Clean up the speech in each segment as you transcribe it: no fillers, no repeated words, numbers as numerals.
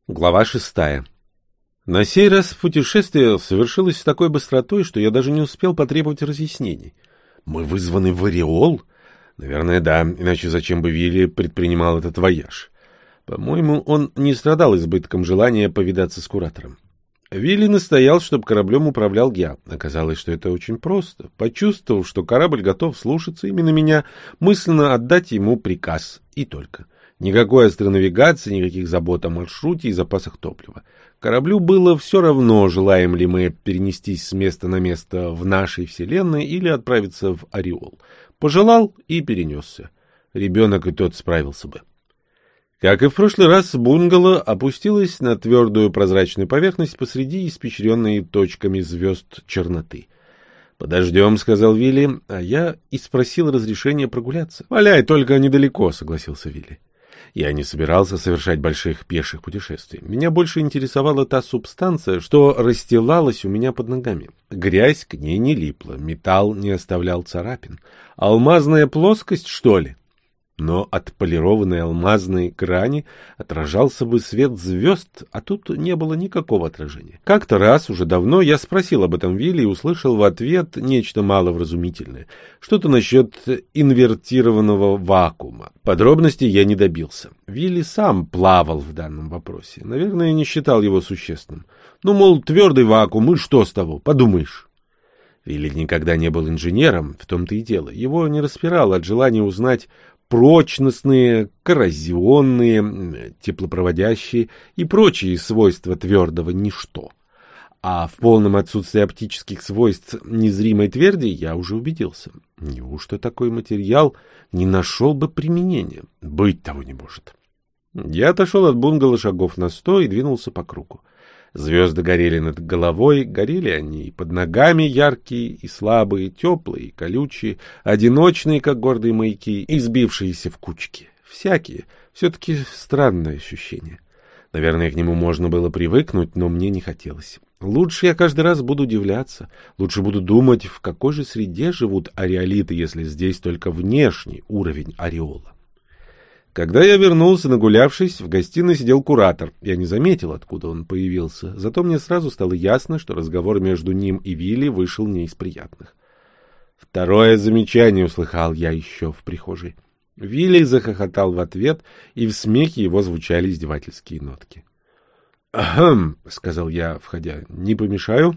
Глава 6. На сей раз путешествие совершилось с такой быстротой, что я даже не успел потребовать разъяснений. Мы вызваны в Ореол? Наверное, да, иначе зачем бы Вилли предпринимал этот вояж? По-моему, он не страдал избытком желания повидаться с куратором. Вилли настоял, чтобы кораблем управлял я. Оказалось, что это очень просто. Почувствовав, что корабль готов слушаться именно меня, мысленно отдать ему приказ. И только. Никакой астронавигации, никаких забот о маршруте и запасах топлива. Кораблю было все равно, желаем ли мы перенестись с места на место в нашей вселенной или отправиться в Ореол. Пожелал и перенесся. Ребенок и тот справился бы. Как и в прошлый раз, бунгало опустилось на твердую прозрачную поверхность посреди испещренной точками звезд черноты. «Подождем», — сказал Вилли, а я и спросил разрешения прогуляться. «Валяй, только недалеко», — согласился Вилли. Я не собирался совершать больших пеших путешествий. Меня больше интересовала та субстанция, что расстилалась у меня под ногами. Грязь к ней не липла, металл не оставлял царапин. Алмазная плоскость, что ли? Но от полированной алмазной грани отражался бы свет звезд, а тут не было никакого отражения. Как-то раз, уже давно, я спросил об этом Вилли и услышал в ответ нечто маловразумительное. Что-то насчет инвертированного вакуума. Подробностей я не добился. Вилли сам плавал в данном вопросе. Наверное, не считал его существенным. Ну, мол, твердый вакуум, и что с того? Подумаешь. Вилли никогда не был инженером, в том-то и дело. Его не распирало от желания узнать прочностные, коррозионные, теплопроводящие и прочие свойства твердого ничто. А в полном отсутствии оптических свойств незримой тверди я уже убедился. Неужто такой материал не нашел бы применения? Быть того не может. Я отошел от бунгало шагов на 100 и двинулся по кругу. Звезды горели над головой, горели они и под ногами, яркие и слабые, теплые и колючие, одиночные, как гордые маяки, и сбившиеся в кучки. Всякие, все-таки странное ощущение. Наверное, к нему можно было привыкнуть, но мне не хотелось. Лучше я каждый раз буду удивляться, лучше буду думать, в какой же среде живут ореолиты, если здесь только внешний уровень ореола. Когда я вернулся, нагулявшись, в гостиной сидел куратор. Я не заметил, откуда он появился, зато мне сразу стало ясно, что разговор между ним и Вилли вышел не из приятных. Второе замечание услыхал я еще в прихожей. Вилли захохотал в ответ, и в смехе его звучали издевательские нотки. «Ахм», — сказал я, входя, — «не помешаю?»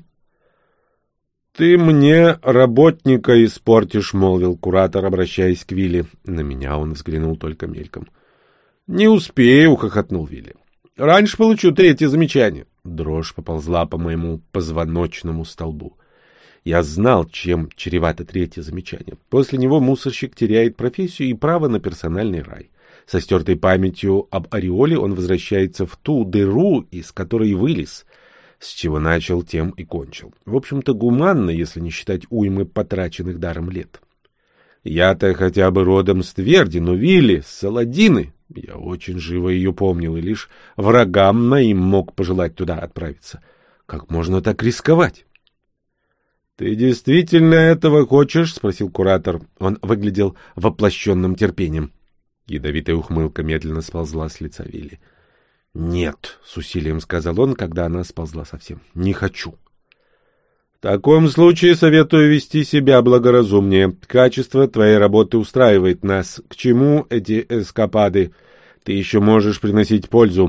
«Ты мне работника испортишь», — молвил куратор, обращаясь к Вилли. На меня он взглянул только мельком. «Не успею», — хохотнул Вилли. «Раньше получу третье замечание». Дрожь поползла по моему позвоночному столбу. Я знал, чем чревато третье замечание. После него мусорщик теряет профессию и право на персональный рай. Со стертой памятью об ореоле он возвращается в ту дыру, из которой вылез. С чего начал, тем и кончил. В общем-то, гуманно, если не считать уймы потраченных даром лет. Я-то хотя бы родом с Тверди, но Вилли с Саладины. Я очень живо ее помнил, и лишь врагам моим мог пожелать туда отправиться. Как можно так рисковать? — Ты действительно этого хочешь? — спросил куратор. Он выглядел воплощенным терпением. Ядовитая ухмылка медленно сползла с лица Вилли. «Нет», — с усилием сказал он, когда она сползла совсем. «Не хочу». «В таком случае советую вести себя благоразумнее. Качество твоей работы устраивает нас. К чему эти эскапады? Ты еще можешь приносить пользу».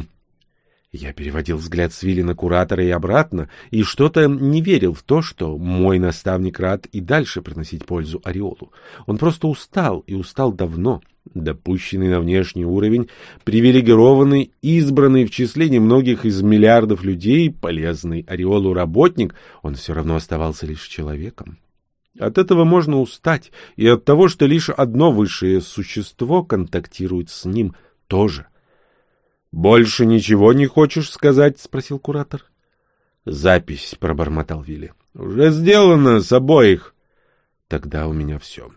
Я переводил взгляд с Вилли на куратора и обратно, и что-то не верил в то, что мой наставник рад и дальше приносить пользу ореолу. Он просто устал, и устал давно. Допущенный на внешний уровень, привилегированный, избранный в числе немногих из миллиардов людей, полезный ореолу работник, он все равно оставался лишь человеком. От этого можно устать, и от того, что лишь одно высшее существо контактирует с ним тоже. — Больше ничего не хочешь сказать? — спросил куратор. — Запись, — пробормотал Вилли. — Уже сделано с обоих. — Тогда у меня все.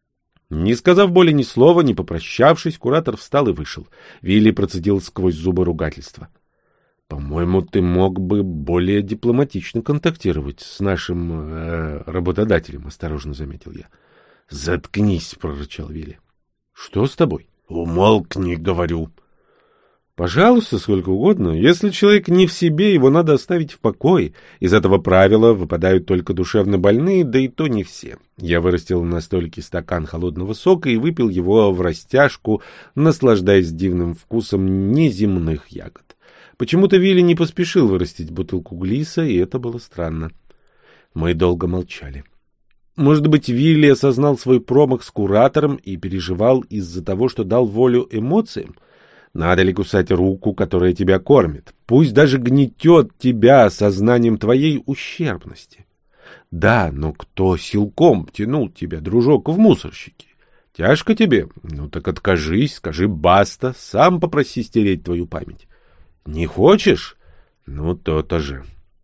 Не сказав более ни слова, не попрощавшись, куратор встал и вышел. Вилли процедил сквозь зубы ругательства. — По-моему, ты мог бы более дипломатично контактировать с нашим работодателем, — осторожно заметил я. — Заткнись, — прорычал Вилли. — Что с тобой? — Умолкни, говорю. Пожалуйста, сколько угодно. Если человек не в себе, его надо оставить в покое. Из этого правила выпадают только душевно больные, да и то не все. Я вырастил на столике стакан холодного сока и выпил его врастяжку, наслаждаясь дивным вкусом неземных ягод. Почему-то Вилли не поспешил вырастить бутылку Глиса, и это было странно. Мы долго молчали. Может быть, Вилли осознал свой промах с куратором и переживал из-за того, что дал волю эмоциям? Надо ли кусать руку, которая тебя кормит? Пусть даже гнетет тебя сознанием твоей ущербности. Да, но кто силком тянул тебя, дружок, в мусорщики? Тяжко тебе? Ну так откажись, скажи баста, сам попроси стереть твою память. Не хочешь? Ну, то-то же.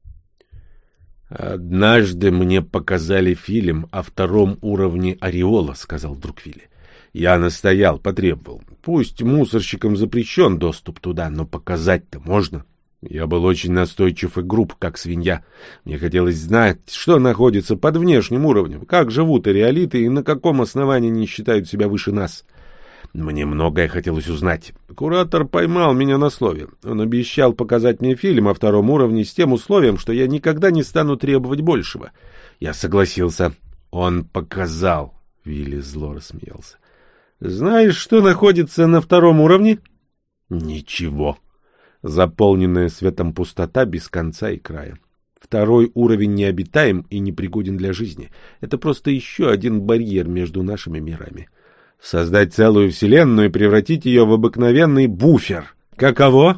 «Однажды мне показали фильм о втором уровне ореола», — сказал вдруг Вилли. «Я настоял, потребовал. Пусть мусорщикам запрещен доступ туда, но показать-то можно». Я был очень настойчив и груб, как свинья. Мне хотелось знать, что находится под внешним уровнем, как живут ореолиты и на каком основании они считают себя выше нас. Мне многое хотелось узнать. Куратор поймал меня на слове. Он обещал показать мне фильм о втором уровне с тем условием, что я никогда не стану требовать большего. Я согласился. Он показал. Вилли зло рассмеялся. Знаешь, что находится на втором уровне? Ничего. Заполненная светом пустота без конца и края. Второй уровень необитаем и непригоден для жизни. Это просто еще один барьер между нашими мирами. Создать целую вселенную и превратить ее в обыкновенный буфер. Каково?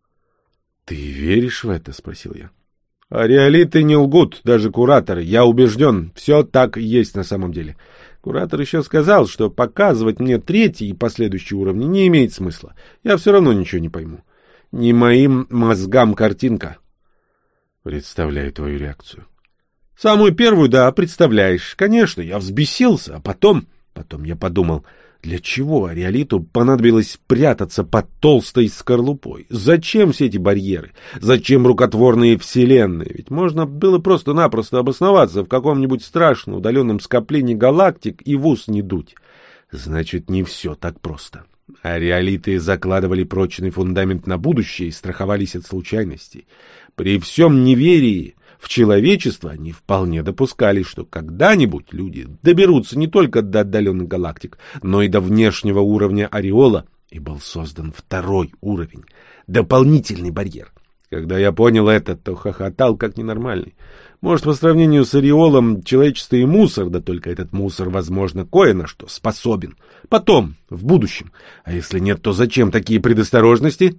— Ты веришь в это? — спросил я. — Ореолиты не лгут, даже кураторы. Я убежден, все так и есть на самом деле. Куратор еще сказал, что показывать мне третий и последующие уровни не имеет смысла. Я все равно ничего не пойму. Не моим мозгам картинка. Представляю твою реакцию. Самую первую, да, представляешь. Конечно, я взбесился, а потом я подумал, для чего ореолиту понадобилось прятаться под толстой скорлупой? Зачем все эти барьеры? Зачем рукотворные вселенные? Ведь можно было просто-напросто обосноваться в каком-нибудь страшно удаленном скоплении галактик и в ус не дуть. Значит, не все так просто. Ореолиты закладывали прочный фундамент на будущее и страховались от случайностей. При всем неверии в человечество они вполне допускали, что когда-нибудь люди доберутся не только до отдаленных галактик, но и до внешнего уровня ореола, и был создан второй уровень, дополнительный барьер. Когда я понял это, то хохотал как ненормальный. Может, по сравнению с ореолом человечество и мусор, да только этот мусор, возможно, кое на что способен. Потом, в будущем. А если нет, то зачем такие предосторожности?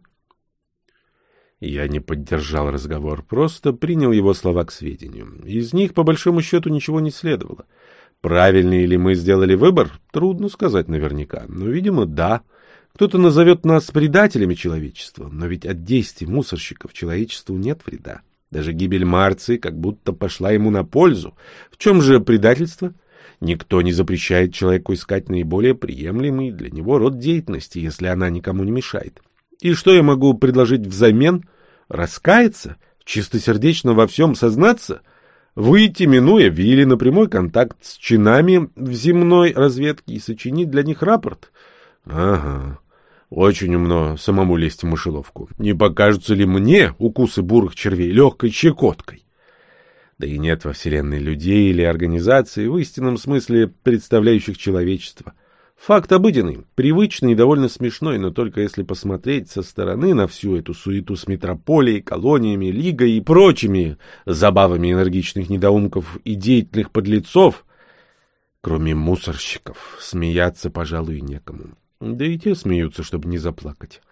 Я не поддержал разговор, просто принял его слова к сведению. Из них, по большому счету, ничего не следовало. Правильный ли мы сделали выбор? Трудно сказать наверняка, но, видимо, да. Кто-то назовет нас предателями человечества, но ведь от действий мусорщиков человечеству нет вреда. Даже гибель Марции как будто пошла ему на пользу. В чем же предательство? Никто не запрещает человеку искать наиболее приемлемый для него род деятельности, если она никому не мешает. И что я могу предложить взамен? Раскаяться? Чистосердечно во всем сознаться? Выйти, минуя Вилли, на прямой контакт с чинами в земной разведке и сочинить для них рапорт? Ага, очень умно самому лезть в мышеловку. Не покажутся ли мне укусы бурых червей легкой щекоткой? Да и нет во Вселенной людей или организаций, в истинном смысле представляющих человечество. Факт обыденный, привычный и довольно смешной, но только если посмотреть со стороны на всю эту суету с метрополией, колониями, лигой и прочими забавами энергичных недоумков и деятельных подлецов, кроме мусорщиков, смеяться, пожалуй, некому. Да и те смеются, чтобы не заплакать.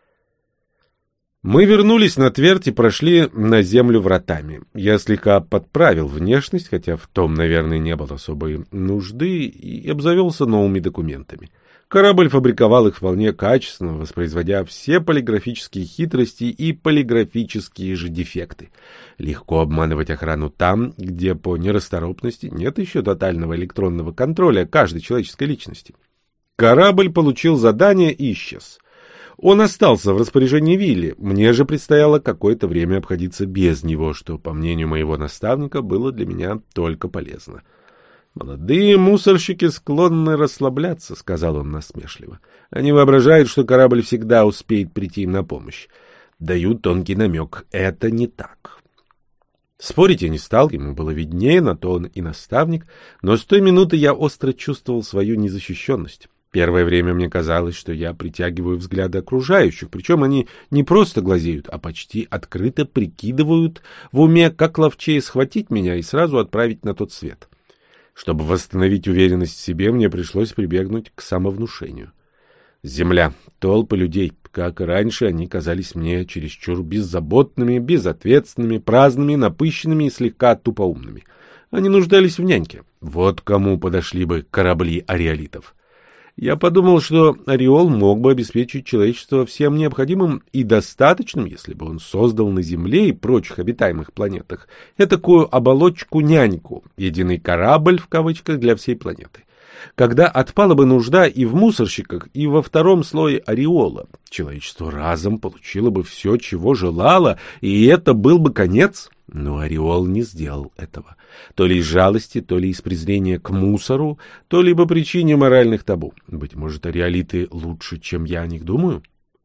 Мы вернулись на твердь и прошли на землю вратами. Я слегка подправил внешность, хотя в том, наверное, не было особой нужды, и обзавелся новыми документами. Корабль фабриковал их вполне качественно, воспроизводя все полиграфические хитрости и полиграфические же дефекты. Легко обманывать охрану там, где по нерасторопности нет еще тотального электронного контроля каждой человеческой личности. Корабль получил задание и исчез. Он остался в распоряжении Вилли, мне же предстояло какое-то время обходиться без него, что, по мнению моего наставника, было для меня только полезно. «Молодые мусорщики склонны расслабляться», — сказал он насмешливо. «Они воображают, что корабль всегда успеет прийти им на помощь. Даю тонкий намек. Это не так». Спорить я не стал, ему было виднее, на то он и наставник, но с той минуты я остро чувствовал свою незащищенность. Первое время мне казалось, что я притягиваю взгляды окружающих, причем они не просто глазеют, а почти открыто прикидывают в уме, как ловчее схватить меня и сразу отправить на тот свет. Чтобы восстановить уверенность в себе, мне пришлось прибегнуть к самовнушению. Земля, толпы людей, как и раньше, они казались мне чересчур беззаботными, безответственными, праздными, напыщенными и слегка тупоумными. Они нуждались в няньке. Вот кому подошли бы корабли ареолитов. Я подумал, что Ореол мог бы обеспечить человечество всем необходимым и достаточным, если бы он создал на Земле и прочих обитаемых планетах этакую оболочку-няньку, единый корабль в кавычках для всей планеты. Когда отпала бы нужда и в мусорщиках, и во втором слое ореола, человечество разом получило бы все, чего желало, и это был бы конец. Но ореол не сделал этого. То ли из жалости, то ли из презрения к мусору, то ли по причине моральных табу. Быть может, ореолиты лучше, чем я о них думаю?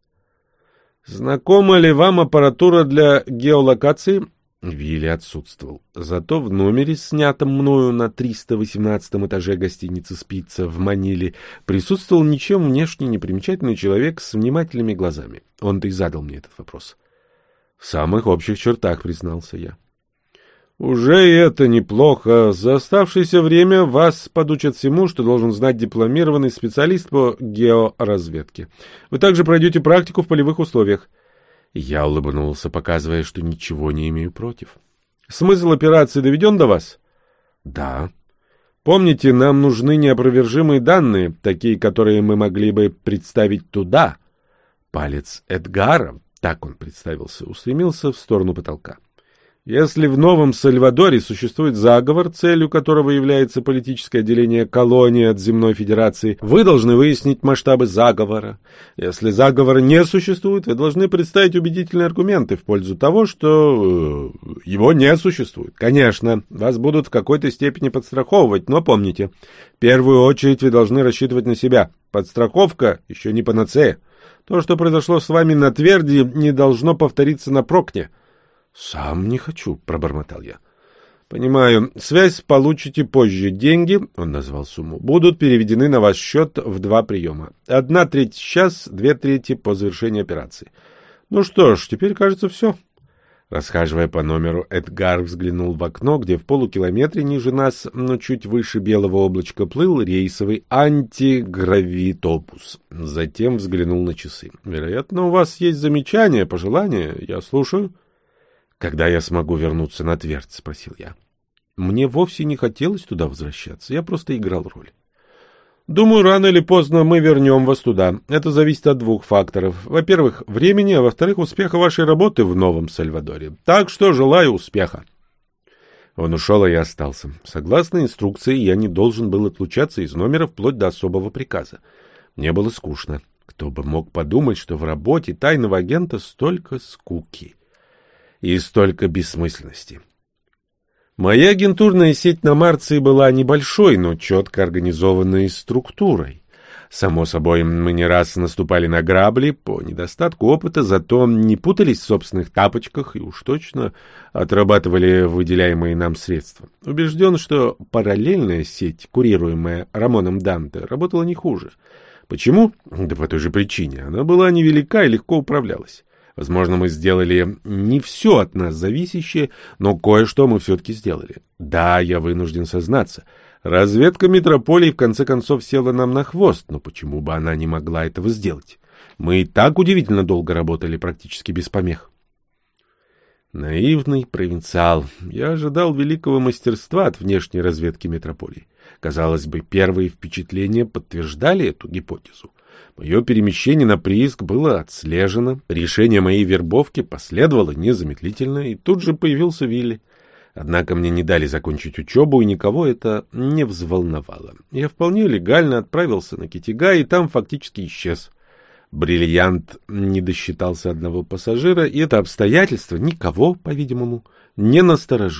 Знакома ли вам аппаратура для геолокации? Вилли отсутствовал. Зато в номере, снятом мною на 318 этаже гостиницы «Спица» в Маниле, присутствовал ничем внешне непримечательный человек с внимательными глазами. Он-то и задал мне этот вопрос. В самых общих чертах, признался я. Уже и это неплохо. За оставшееся время вас подучат всему, что должен знать дипломированный специалист по георазведке. Вы также пройдете практику в полевых условиях. Я улыбнулся, показывая, что ничего не имею против. Смысл операции доведен до вас? Да. Помните, нам нужны неопровержимые данные, такие, которые мы могли бы представить туда. Палец Эдгара, так он представился, устремился в сторону потолка. Если в Новом Сальвадоре существует заговор, целью которого является политическое отделение колонии от Земной Федерации, вы должны выяснить масштабы заговора. Если заговора не существует, вы должны представить убедительные аргументы в пользу того, что его не существует. Конечно, вас будут в какой-то степени подстраховывать, но помните, в первую очередь вы должны рассчитывать на себя. Подстраховка еще не панацея. То, что произошло с вами на Тверди, не должно повториться на Прокне. — Сам не хочу, — пробормотал я. — Понимаю. Связь получите позже. Деньги, — он назвал сумму, — будут переведены на ваш счет в 2 приема. 1/3 сейчас, 2/3 по завершении операции. Ну что ж, теперь, кажется, все. Расхаживая по номеру, Эдгар взглянул в окно, где в полукилометре ниже нас, но чуть выше белого облачка, плыл рейсовый антигравитопус. Затем взглянул на часы. — Вероятно, у вас есть замечания, пожелания? Я слушаю. — Когда я смогу вернуться на Твердь? — спросил я. Мне вовсе не хотелось туда возвращаться, я просто играл роль. Думаю, рано или поздно мы вернем вас туда. Это зависит от 2 факторов. Во-первых, времени, а во-вторых, успеха вашей работы в Новом Сальвадоре. Так что желаю успеха. Он ушел, а я остался. Согласно инструкции, я не должен был отлучаться из номера вплоть до особого приказа. Мне было скучно. Кто бы мог подумать, что в работе тайного агента столько скуки и столько бессмысленности. Моя агентурная сеть на Марции была небольшой, но четко организованной структурой. Само собой, мы не раз наступали на грабли по недостатку опыта, зато не путались в собственных тапочках и уж точно отрабатывали выделяемые нам средства. Убежден, что параллельная сеть, курируемая Рамоном Данте, работала не хуже. Почему? Да по той же причине. Она была невелика и легко управлялась. Возможно, мы сделали не все от нас зависящее, но кое-что мы все-таки сделали. Да, я вынужден сознаться. Разведка метрополии в конце концов села нам на хвост, но почему бы она не могла этого сделать? Мы и так удивительно долго работали, практически без помех. Наивный провинциал. Я ожидал великого мастерства от внешней разведки метрополии. Казалось бы, первые впечатления подтверждали эту гипотезу. Мое перемещение на прииск было отслежено, решение моей вербовки последовало незамедлительно, и тут же появился Вилли. Однако мне не дали закончить учебу, и никого это не взволновало. Я вполне легально отправился на Китигай, и там фактически исчез. Бриллиант не досчитался одного пассажира, и это обстоятельство никого, по-видимому, не насторожило.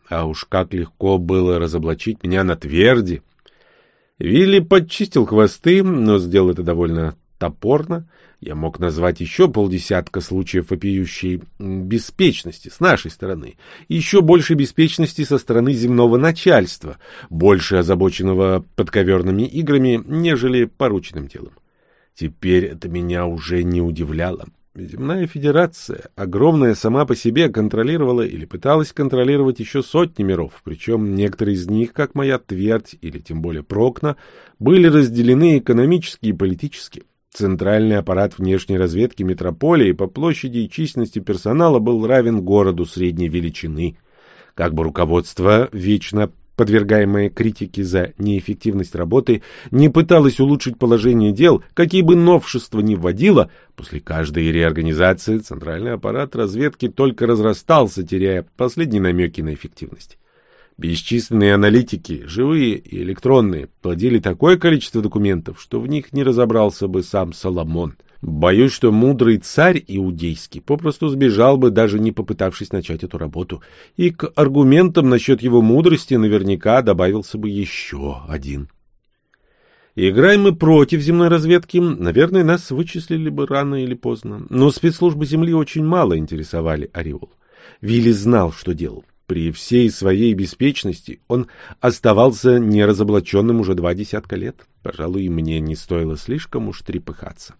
А уж как легко было разоблачить меня на тверди. Вилли подчистил хвосты, но сделал это довольно топорно. Я мог назвать еще полдесятка случаев вопиющей беспечности с нашей стороны, еще больше беспечности со стороны земного начальства, больше озабоченного подковерными играми, нежели порученным делом. Теперь это меня уже не удивляло. Земная федерация, огромная сама по себе, контролировала или пыталась контролировать еще сотни миров, причем некоторые из них, как моя твердь или тем более Прокна, были разделены экономически и политически. Центральный аппарат внешней разведки метрополии по площади и численности персонала был равен городу средней величины. Как бы руководство, вечно подвергаемое критике за неэффективность работы, не пыталось улучшить положение дел, какие бы новшества ни вводило, после каждой реорганизации центральный аппарат разведки только разрастался, теряя последние намеки на эффективность. Бесчисленные аналитики, живые и электронные, плодили такое количество документов, что в них не разобрался бы сам Соломон. Боюсь, что мудрый царь иудейский попросту сбежал бы, даже не попытавшись начать эту работу, и к аргументам насчет его мудрости наверняка добавился бы еще один. Играем мы против земной разведки, наверное, нас вычислили бы рано или поздно, но спецслужбы Земли очень мало интересовали Ореол. Вилли знал, что делал. При всей своей беспечности он оставался неразоблаченным уже 20 лет. Пожалуй, и мне не стоило слишком уж трепыхаться.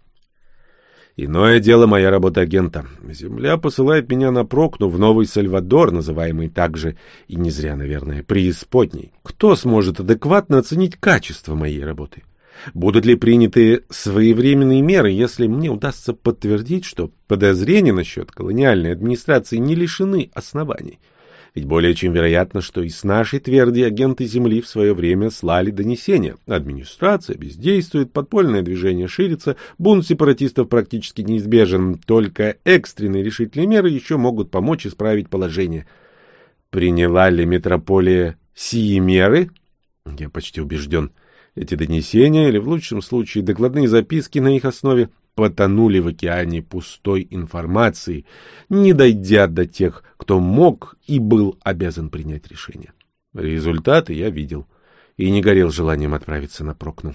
Иное дело моя работа агента. Земля посылает меня на Прокну в Новый Сальвадор, называемый также, и не зря, наверное, преисподней. Кто сможет адекватно оценить качество моей работы? Будут ли приняты своевременные меры, если мне удастся подтвердить, что подозрения насчет колониальной администрации не лишены оснований? Ведь более чем вероятно, что и с нашей тверди агенты Земли в свое время слали донесения. Администрация бездействует, подпольное движение ширится, бунт сепаратистов практически неизбежен. Только экстренные решительные меры еще могут помочь исправить положение. Приняла ли метрополия сии меры? Я почти убежден. Эти донесения, или в лучшем случае докладные записки на их основе, потонули в океане пустой информации, не дойдя до тех, кто мог и был обязан принять решение. Результаты я видел и не горел желанием отправиться на Прокну.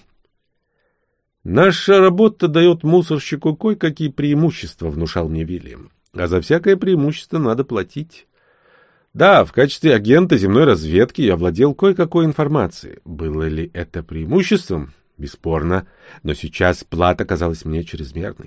Наша работа дает мусорщику кое-какие преимущества, внушал мне Вильям. А за всякое преимущество надо платить. Да, в качестве агента земной разведки я владел кое-какой информацией. Было ли это преимуществом? Бесспорно, но сейчас плата казалась мне чрезмерной.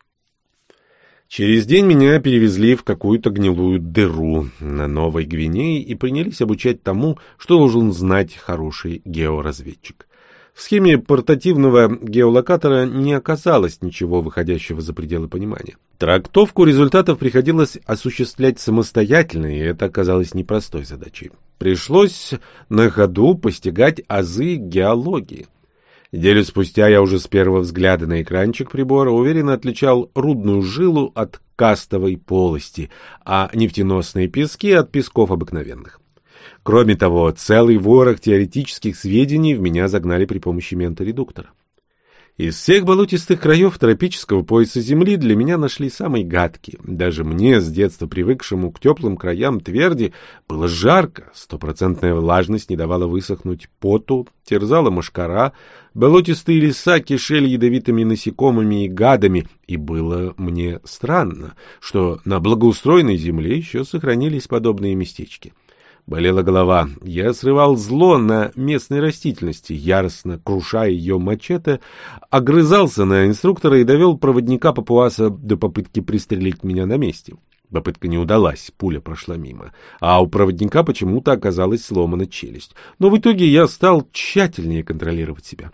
Через день меня перевезли в какую-то гнилую дыру на Новой Гвинее и принялись обучать тому, что должен знать хороший георазведчик. В схеме портативного геолокатора не оказалось ничего выходящего за пределы понимания. Трактовку результатов приходилось осуществлять самостоятельно, и это оказалось непростой задачей. Пришлось на ходу постигать азы геологии. Неделю спустя я уже с первого взгляда на экранчик прибора уверенно отличал рудную жилу от кастовой полости, а нефтеносные пески от песков обыкновенных. Кроме того, целый ворох теоретических сведений в меня загнали при помощи менторедуктора. Из всех болотистых краев тропического пояса Земли для меня нашли самые гадкие. Даже мне, с детства привыкшему к теплым краям тверди, было жарко, 100% влажность не давала высохнуть поту, терзала мошкара, болотистые леса кишели ядовитыми насекомыми и гадами, и было мне странно, что на благоустроенной Земле еще сохранились подобные местечки. Болела голова. Я срывал зло на местной растительности, яростно круша ее мачете, огрызался на инструктора и довел проводника папуаса до попытки пристрелить меня на месте. Попытка не удалась, пуля прошла мимо, а у проводника почему-то оказалась сломана челюсть. Но в итоге я стал тщательнее контролировать себя.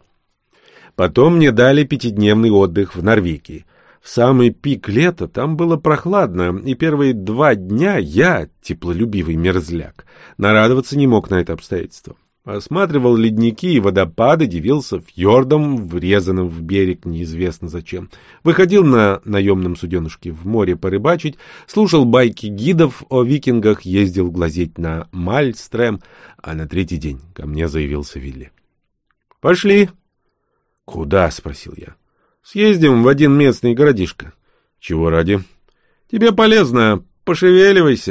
Потом мне дали 5-дневный отдых в Норвегии. В самый пик лета там было прохладно, и первые 2 дня я, теплолюбивый мерзляк, нарадоваться не мог на это обстоятельство. Осматривал ледники и водопады, дивился фьордам, врезанным в берег неизвестно зачем. Выходил на наемном суденышке в море порыбачить, слушал байки гидов о викингах, ездил глазеть на Мальстрем, а на 3-й день ко мне заявился Вилли. «Пошли». «Куда?» — спросил я. «Съездим в один местный городишко». «Чего ради?» «Тебе полезно. Пошевеливайся».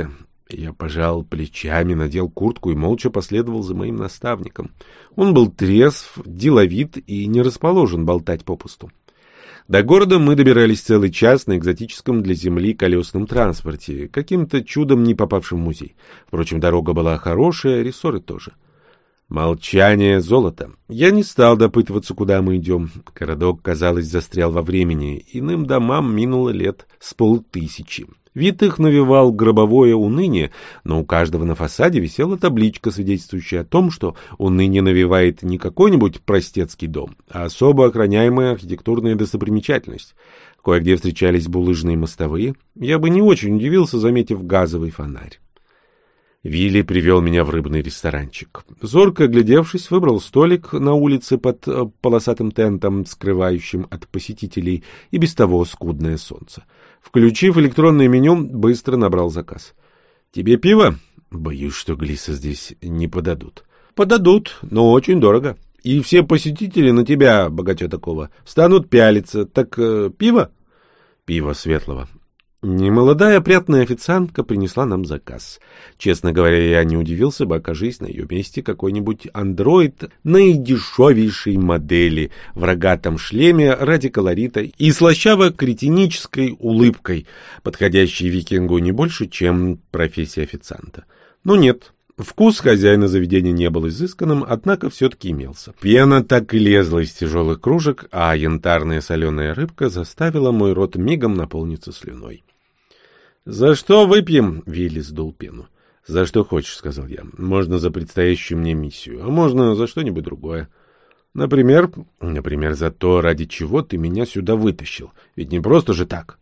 Я пожал плечами, надел куртку и молча последовал за моим наставником. Он был трезв, деловит и не расположен болтать попусту. До города мы добирались целый час на экзотическом для земли колесном транспорте, каким-то чудом не попавшим в музей. Впрочем, дорога была хорошая, рессоры тоже. Молчание — золото. Я не стал допытываться, куда мы идем. Городок, казалось, застрял во времени. Иным домам минуло лет с 500. Вид их навевал гробовое уныние, но у каждого на фасаде висела табличка, свидетельствующая о том, что уныние навевает не какой-нибудь простецкий дом, а особо охраняемая архитектурная достопримечательность. Кое-где встречались булыжные мостовые. Я бы не очень удивился, заметив газовый фонарь. Вилли привел меня в рыбный ресторанчик. Зорко оглядевшись, выбрал столик на улице под полосатым тентом, скрывающим от посетителей и без того скудное солнце. Включив электронное меню, быстро набрал заказ. «Тебе пиво?» «Боюсь, что Глиса здесь не подадут». «Подадут, но очень дорого. И все посетители на тебя, богача такого, станут пялиться. Так пиво?» «Пиво светлого». Немолодая опрятная официантка принесла нам заказ. Честно говоря, я не удивился бы, окажись на ее месте какой-нибудь андроид наидешевейшей модели в рогатом шлеме ради колорита и слащаво-кретинической улыбкой, подходящей викингу не больше, чем профессия официанта. Но нет. Вкус хозяина заведения не был изысканным, однако все-таки имелся. Пена так и лезла из тяжелых кружек, а янтарная соленая рыбка заставила мой рот мигом наполниться слюной. «За что выпьем?» — Вилли сдул пену. «За что хочешь», — сказал я. «Можно за предстоящую мне миссию, а можно за что-нибудь другое. Например, за то, ради чего ты меня сюда вытащил. Ведь не просто же так».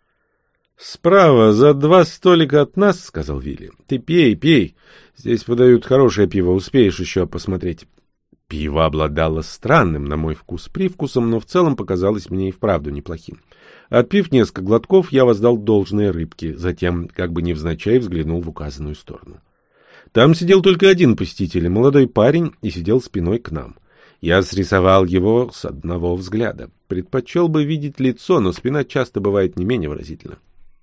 «Справа, за 2 столика от нас», — сказал Вилли. «Ты пей, пей. Здесь подают хорошее пиво, успеешь еще посмотреть». Пиво обладало странным, на мой вкус, привкусом, но в целом показалось мне и вправду неплохим. Отпив несколько глотков, я воздал должное рыбке, затем, как бы невзначай, взглянул в указанную сторону. Там сидел только один посетитель, молодой парень, и сидел спиной к нам. Я срисовал его с одного взгляда. Предпочел бы видеть лицо, но спина часто бывает не менее выразительна.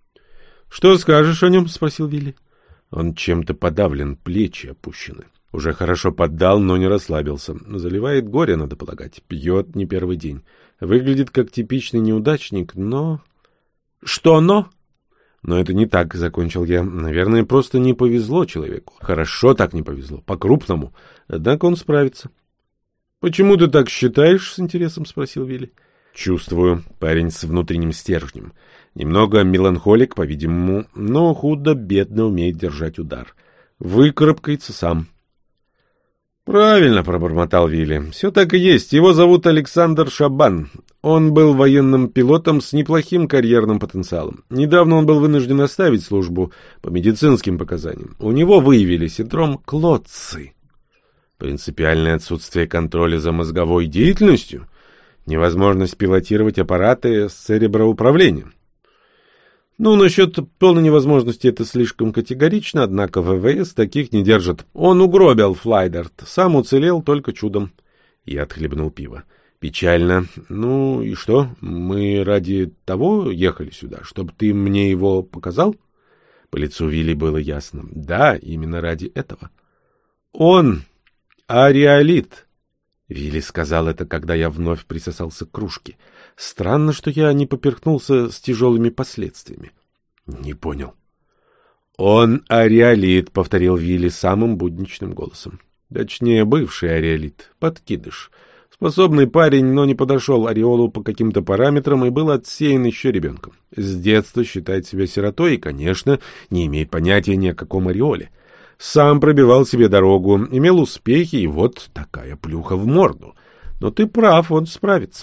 «Что скажешь о нем?» — спросил Вилли. Он чем-то подавлен, плечи опущены. Уже хорошо поддал, но не расслабился. Заливает горе, надо полагать. Пьет не первый день. Выглядит как типичный неудачник, но... «Что но?» «Но это не так», — закончил я. «Наверное, просто не повезло человеку. Хорошо так не повезло, по-крупному. Однако он справится». «Почему ты так считаешь?» — с интересом спросил Вилли. «Чувствую. Парень с внутренним стержнем. Немного меланхолик, по-видимому, но худо-бедно умеет держать удар. Выкарабкается сам». «Правильно», — пробормотал Вилли. «Все так и есть. Его зовут Александр Шабан. Он был военным пилотом с неплохим карьерным потенциалом. Недавно он был вынужден оставить службу по медицинским показаниям. У него выявили синдром Клотцы. Принципиальное отсутствие контроля за мозговой деятельностью, невозможность пилотировать аппараты с цереброуправлением. Ну, насчет полной невозможности это слишком категорично, однако ВВС таких не держат. Он угробил Флайдерт, сам уцелел только чудом». Я отхлебнул пиво. «Печально. Ну и что? Мы ради того ехали сюда, чтобы ты мне его показал?» По лицу Вилли было ясно. «Да, именно ради этого». «Он ареолит». Вилли сказал это, когда я вновь присосался к кружке. Странно, что я не поперхнулся с тяжелыми последствиями. Не понял. «Он ареолит», — повторил Вилли самым будничным голосом. Точнее, бывший ареолит, подкидыш. Способный парень, но не подошел ореолу по каким-то параметрам и был отсеян еще ребенком. С детства считает себя сиротой и, конечно, не имеет понятия ни о каком ореоле. Сам пробивал себе дорогу, имел успехи, и вот такая плюха в морду. Но ты прав, он справится.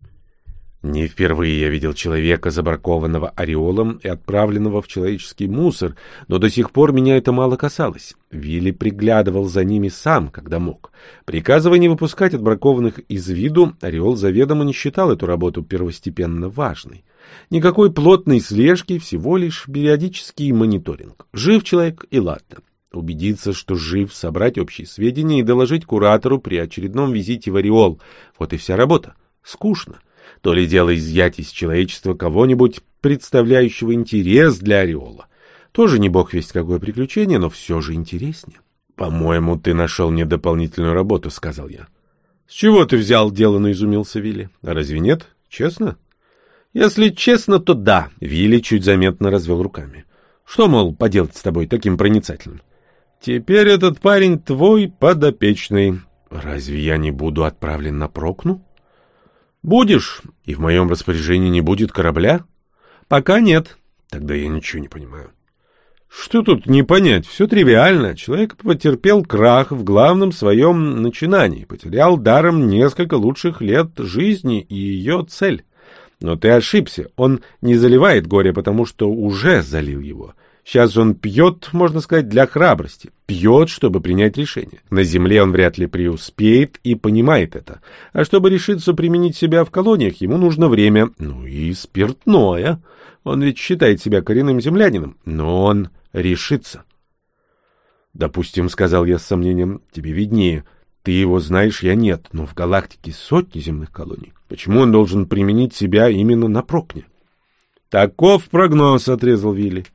Не впервые я видел человека, забракованного ореолом и отправленного в человеческий мусор, но до сих пор меня это мало касалось. Вилли приглядывал за ними сам, когда мог. Приказывая не выпускать отбракованных из виду, ореол заведомо не считал эту работу первостепенно важной. Никакой плотной слежки, всего лишь периодический мониторинг. Жив человек и ладно. Убедиться, что жив, собрать общие сведения и доложить куратору при очередном визите в ореол. Вот и вся работа. Скучно. То ли дело изъять из человечества кого-нибудь, представляющего интерес для ореола. Тоже не бог весть какое приключение, но все же интереснее. «По-моему, ты нашел мне дополнительную работу», — сказал я. «С чего ты взял?» — деланно изумился Вилли. «А разве нет? Честно?» «Если честно, то да», — Вилли чуть заметно развел руками. «Что, мол, поделать с тобой таким проницательным?» «Теперь этот парень твой подопечный. Разве я не буду отправлен на Прокну?» «Будешь, и в моем распоряжении не будет корабля?» «Пока нет». «Тогда я ничего не понимаю». «Что тут не понять? Все тривиально. Человек потерпел крах в главном своем начинании, потерял даром несколько лучших лет жизни и ее цель. Но ты ошибся. Он не заливает горе, потому что уже залил его. Сейчас он пьет, можно сказать, для храбрости. Пьет, чтобы принять решение. На земле он вряд ли преуспеет и понимает это. А чтобы решиться применить себя в колониях, ему нужно время. Ну и спиртное. Он ведь считает себя коренным землянином, но он решится». «Допустим, — сказал я с сомнением, — тебе виднее. Ты его знаешь, я нет, но в галактике сотни земных колоний. Почему он должен применить себя именно на Прокне?» «Таков прогноз», — отрезал Вилли.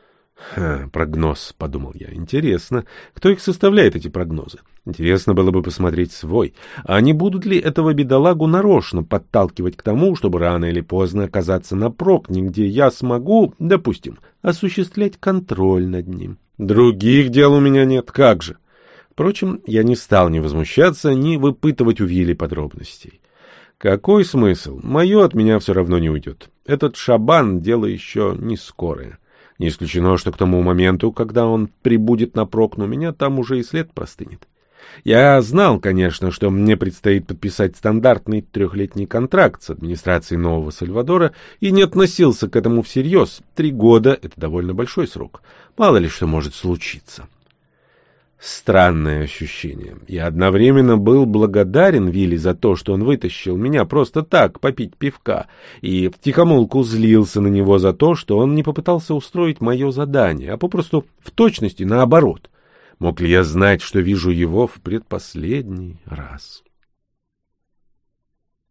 «Прогноз», — подумал я. «Интересно, кто их составляет, эти прогнозы? Интересно было бы посмотреть свой. А не будут ли этого бедолагу нарочно подталкивать к тому, чтобы рано или поздно оказаться на Прокне, где я смогу, допустим, осуществлять контроль над ним? Других дел у меня нет, как же?» Впрочем, я не стал ни возмущаться, ни выпытывать у Вилли подробностей. Какой смысл? Мое от меня все равно не уйдет. Этот шабан — дело еще не скорое. Не исключено, что к тому моменту, когда он прибудет на Прокну, меня там уже и след простынет. Я знал, конечно, что мне предстоит подписать стандартный 3-летний контракт с администрацией Нового Сальвадора, и не относился к этому всерьез. 3 года — это довольно большой срок. Мало ли что может случиться. Странное ощущение. Я одновременно был благодарен Вилли за то, что он вытащил меня просто так, попить пивка, и втихомолку злился на него за то, что он не попытался устроить мое задание, а попросту в точности наоборот. Мог ли я знать, что вижу его в предпоследний раз?